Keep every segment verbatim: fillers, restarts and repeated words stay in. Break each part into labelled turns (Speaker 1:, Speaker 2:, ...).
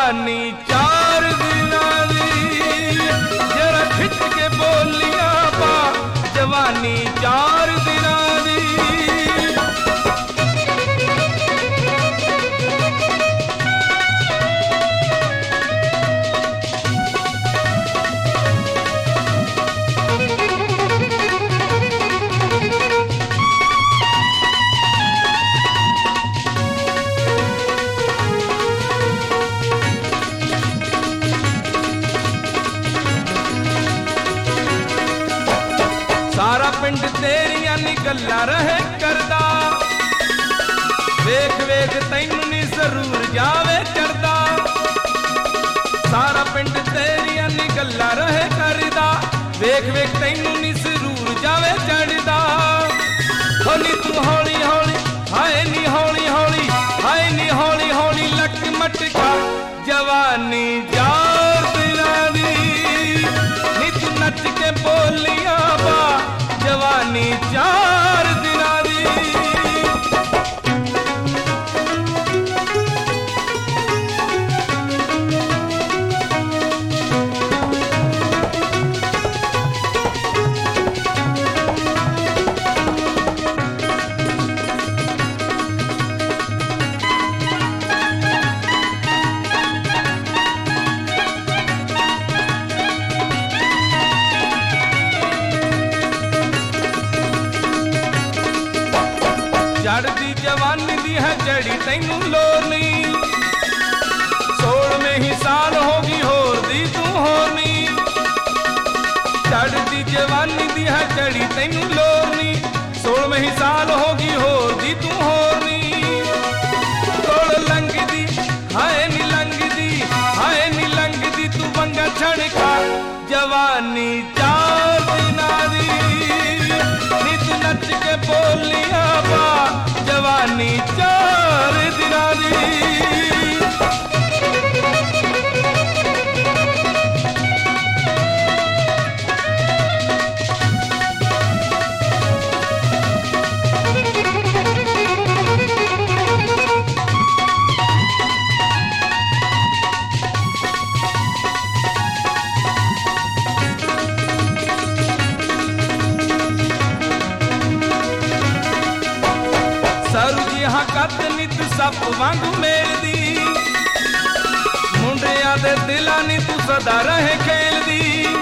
Speaker 1: जवानी चार दिनां दी, जरा खिच के बोलिया पा जवानी चार दिनां दी। सारा पिंड तेरिया नी गल्ला रहे करदा, वेख वेख तैनू नी जरूर जावे चढ़दा। सारा पिंड तेरिया नी गल्ला रहे करदा, वेख वेख तैनू नी जरूर जावे चढ़दा। हो नी तू हौली हौली हाय नी हौली हौली हाय नी हौली हौली लक मटका जवानी चार दिनां दी, नी तू नच के बोलिया बा जवानी चार दिनां दी। चढ़दी जवानी दी है जड़ी तैनू लोर नी, सोल में ही साल होगी होर दी तू होनी। चढ़दी जवानी दी है जड़ी तैनू लोर नी, सोल में ही साल होगी होर दी तू होनी। तोड़ लंग दी हाय नी लंग दी हाय नी लंग दी तू बंगा छड़का जवानी चार दिनां दी, नी तू नच के बोलिया बा जवानी चार दिनां दी। सरू जी हाँ कद नी तू सप वांगू मेलदी, मुंडिया दे दिलां नी तू सदा रहे खेलदी।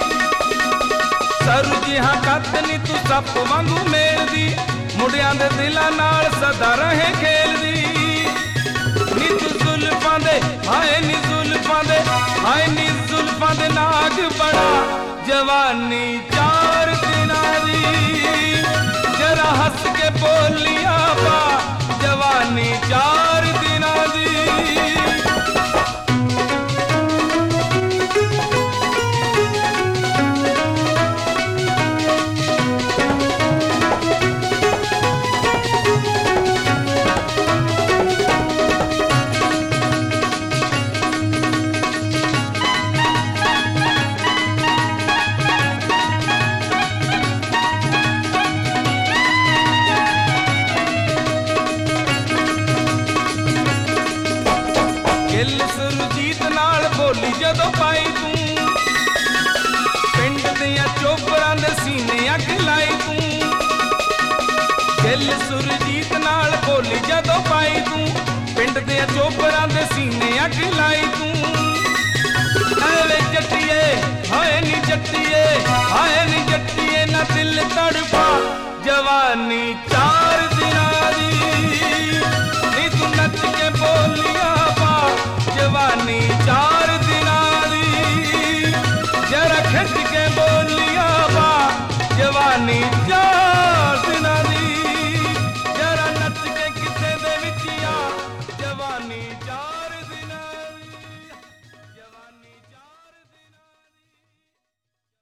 Speaker 1: सरू जी हाँ कद नी तू सप वांगू मेलदी, मुंडिया दे दिलां नाल सदा रहे खेलदी। नी तू जुल्फां दे हाय नी जुल्फां दे हाय नी जुल्फां दे नाग बड़ा जवानी चार दिनां दी, जरा हंस के बोलिया बा जवानी चार दिनां दी। दिल सुरजीत नाल बोली जदों पाई तू, पिंड दियां चोपरां दे सीने अग लाई तू। दिल सुरजीत नाल बोली जदों पाई तू, पिंड दियां चोपरां दे सीने अग लाई तू। ऐवे जट्टिए हाय नी जट्टिए हाय नी जट्टिए ना दिल तड़पा जवानी चार